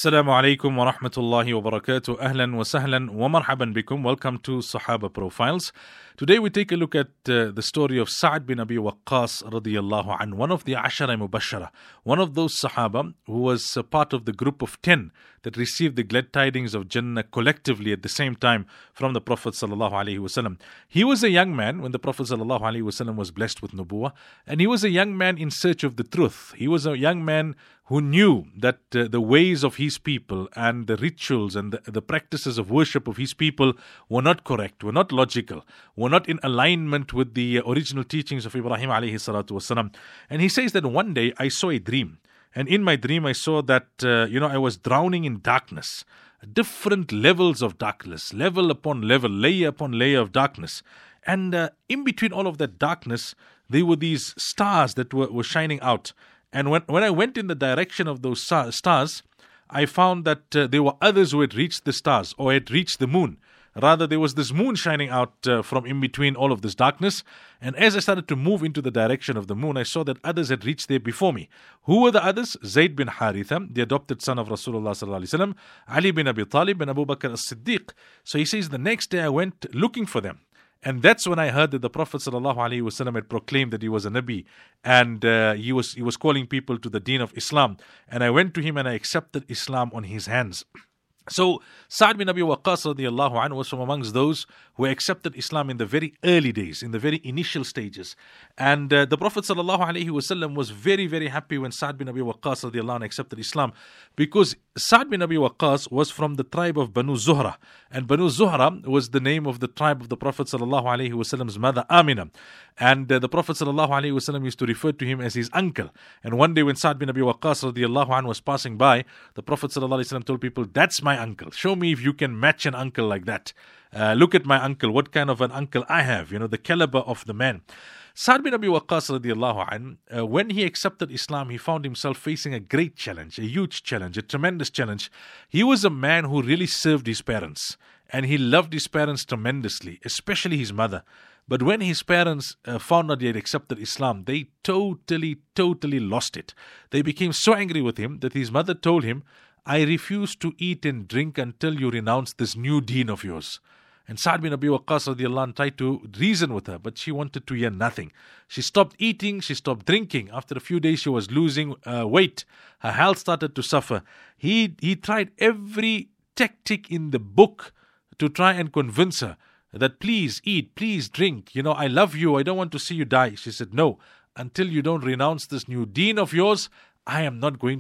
Assalamu alaikum wa rahmatullahi wa barakatuh. Ahlan wa sahlan wa marhaban bikum. Welcome to Sahaba Profiles. Today we take a look at the story of Sa'ad bin Abi Waqqas radiyallahu anhu, one of the Ashara Mubashara, one of those Sahaba who was part of the group of 10 that received the glad tidings of Jannah collectively at the same time from the Prophet sallallahu alaihi wasallam. He was a young man when the Prophet sallallahu alaihi wasallam was blessed with nubuwah, and he was a young man in search of the truth. He was a young man who knew that the ways of his people and the rituals and the practices of worship of his people were not correct, were not logical, were not in alignment with the original teachings of Ibrahim alayhi salatu wasalam. And he says that one day I saw a dream. And in my dream I saw that, I was drowning in darkness. Different levels of darkness, level upon level, layer upon layer of darkness. And in between all of that darkness, there were these stars that were shining out. And when I went in the direction of those stars, I found that there were others who had reached the stars or had reached the moon. Rather, there was this moon shining out from in between all of this darkness. And as I started to move into the direction of the moon, I saw that others had reached there before me. Who were the others? Zayd bin Haritha, the adopted son of Rasulullah sallallahu alaihi wasallam, Ali bin Abi Talib, and Abu Bakr as-Siddiq. So he says the next day I went looking for them. And that's when I heard that the Prophet ﷺ had proclaimed that he was a Nabi, and he was calling people to the deen of Islam. And I went to him and I accepted Islam on his hands. So Sa'ad bin Abi Waqqas radiyallahu anhu was from amongst those who accepted Islam in the very early days, in the very initial stages. And the Prophet ﷺ was very, very happy when Sa'ad bin Abi Waqqas radiyallahu anhu accepted Islam, because Sa'ad bin Abi Waqqas was from the tribe of Banu Zuhra. And Banu Zuhra was the name of the tribe of the Prophet ﷺ's mother Amina. And the Prophet ﷺ used to refer to him as his uncle. And one day when Sa'ad bin Abi Waqqas radiyallahu anhu was passing by, the Prophet ﷺ told people, "That's my uncle. Show me if you can match an uncle like that. Look at my uncle, what kind of an uncle I have, the caliber of the man." Sa'ad bin Abi Waqqas radiyallahu anhu, when he accepted Islam, he found himself facing a great challenge, a huge challenge, a tremendous challenge. He was a man who really served his parents, and he loved his parents tremendously, especially his mother. But when his parents found out he had accepted Islam, they totally lost it. They became so angry with him that his mother told him, "I refuse to eat and drink until you renounce this new deen of yours." And Sa'ad bin Abi Waqqas radiyallahu anh tried to reason with her, but she wanted to hear nothing. She stopped eating, she stopped drinking. After a few days, she was losing weight. Her health started to suffer. He tried every tactic in the book to try and convince her that please eat, please drink. I love you. I don't want to see you die. She said, "No, until you don't renounce this new deen of yours, I'm not going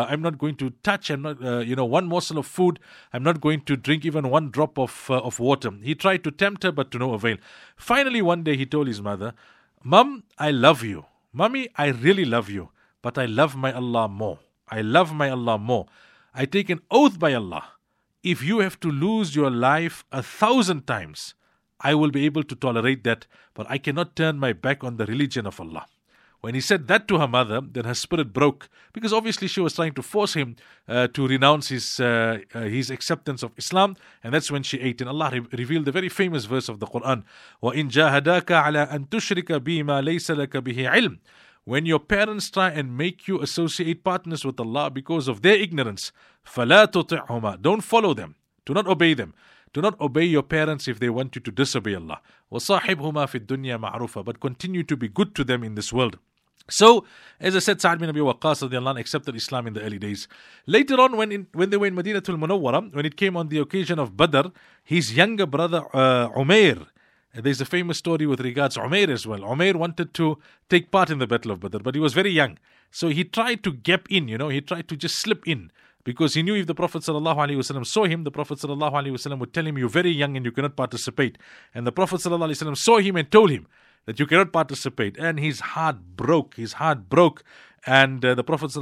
to touch. I'm not, one morsel of food. I'm not going to drink even one drop of water." He tried to tempt her, but to no avail. Finally, one day he told his mother, "Mom, I love you. Mommy, I really love you. But I love my Allah more. I love my Allah more. I take an oath by Allah. If you have to lose your life 1,000 times, I will be able to tolerate that. But I cannot turn my back on the religion of Allah." When he said that to her mother, then her spirit broke, because obviously she was trying to force him to renounce his acceptance of Islam, and that's when she ate. And Allah revealed the very famous verse of the Quran, وَإِن جَاهَدَاكَ عَلَىٰ أَن تُشْرِكَ بِمَا لَيْسَ لَكَ بِهِ عِلْمٍ. When your parents try and make you associate partners with Allah because of their ignorance, فَلَا تُطِعْهُمَا. Don't follow them. Do not obey them. Do not obey your parents if they want you to disobey Allah. وَصَاحِبْهُمَا فِي الدُّنْيَا مَعْرُوفًا. But continue to be good to them in this world. So, as I said, Sa'ad bin Abi Waqqas radiyallahu anh accepted Islam in the early days. Later on, when they were in Madinatul Munawwara, when it came on the occasion of Badr, his younger brother Umair, there's a famous story with regards to Umair as well. Umair wanted to take part in the Battle of Badr, but he was very young. So he tried to gap in, he tried to just slip in. Because he knew if the Prophet ﷺ saw him, the Prophet ﷺ would tell him, "You're very young and you cannot participate." And the Prophet ﷺ saw him and told him that you cannot participate. And his heart broke. And the Prophet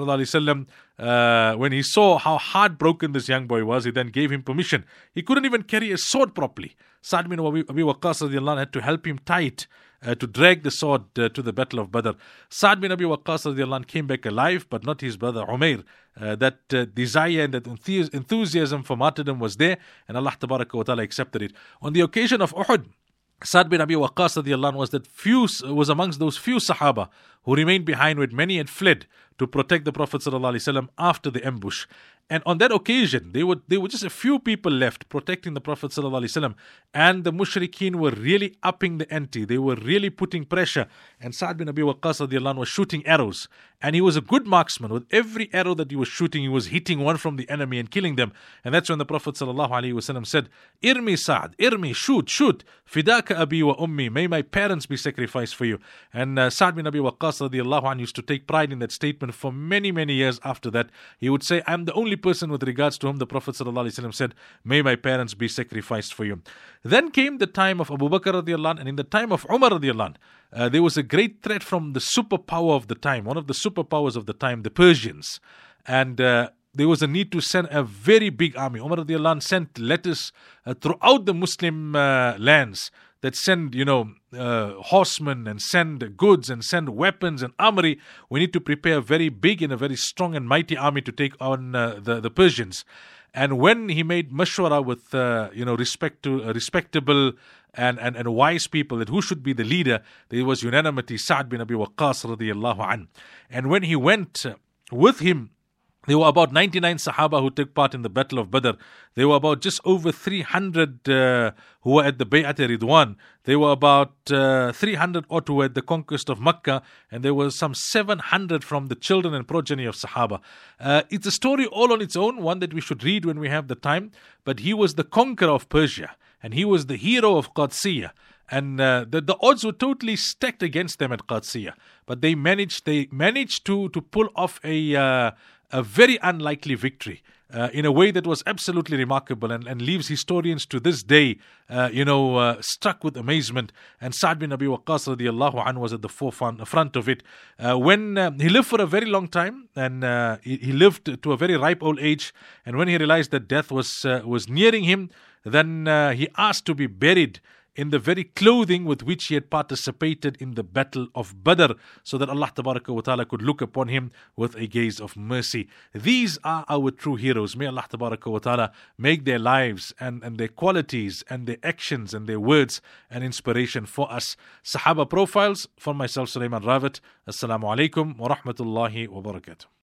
ﷺ, when he saw how heartbroken this young boy was, he then gave him permission. He couldn't even carry a sword properly. Sa'ad bin Abi Waqqas radiyallahu anh had to help him tie it to drag the sword to the Battle of Badr. Sa'ad bin Abi Waqqas radiyallahu anh came back alive, but not his brother Umair. That desire and that enthusiasm for martyrdom was there, and Allah Tabaraka wa Ta'ala accepted it. On the occasion of Uhud, Sa'ad bin Abi Waqqas radiyallahu anh was amongst those few Sahaba who remained behind when many had fled to protect the Prophet sallallahu alaihi wasallam after the ambush. And on that occasion, there were just a few people left protecting the Prophet ﷺ, and the mushrikeen were really upping the ante. They were really putting pressure. And Sa'ad bin Abi Waqqas radiallahu anhu was shooting arrows. And he was a good marksman. With every arrow that he was shooting, he was hitting one from the enemy and killing them. And that's when the Prophet ﷺ said, Irmi Sa'ad, Irmi, shoot, Fidaka Abi wa Ummi, may my parents be sacrificed for you. And Sa'ad bin Abi Waqqas radiallahu anhu used to take pride in that statement for many, many years after that. He would say, I'm the only person with regards to whom the Prophet ﷺ said, may my parents be sacrificed for you. Then came the time of Abu Bakr radiallahu anhu, and in the time of Umar radiallahu anhu, there was a great threat from the superpower of the time, one of the superpowers of the time, the Persians. And there was a need to send a very big army. Umar radiallahu anhu sent letters throughout the Muslim lands that send, horsemen and send goods and send weapons and armory. We need to prepare a very big and a very strong and mighty army to take on the Persians. And when he made mashwara with, respectable and wise people that who should be the leader, there was unanimity, Sa'ad bin Abi Waqqas radiallahu anhu. And when he went with him, there were about 99 Sahaba who took part in the Battle of Badr. There were about just over 300 who were at the Bay'at Ridwan. There were about 300 odd who were at the conquest of Makkah. And there were some 700 from the children and progeny of Sahaba. It's a story all on its own, one that we should read when we have the time. But he was the conqueror of Persia. And he was the hero of Qadisiyah. And the odds were totally stacked against them at Qadisiyah. But they managed to pull off a very unlikely victory in a way that was absolutely remarkable and leaves historians to this day, struck with amazement. And Sa'ad bin Abi Waqqas radiallahu anhu was at the front of it. When he lived for a very long time, and he lived to a very ripe old age, and when he realized that death was nearing him, then he asked to be buried in the very clothing with which he had participated in the Battle of Badr, so that Allah Tabaraka wa Ta'ala could look upon him with a gaze of mercy. These are our true heroes. May Allah Tabaraka wa Ta'ala make their lives and their qualities and their actions and their words an inspiration for us. Sahaba Profiles, for myself, Sulaiman Rawat. Assalamu alaikum wa rahmatullahi wa barakatuh.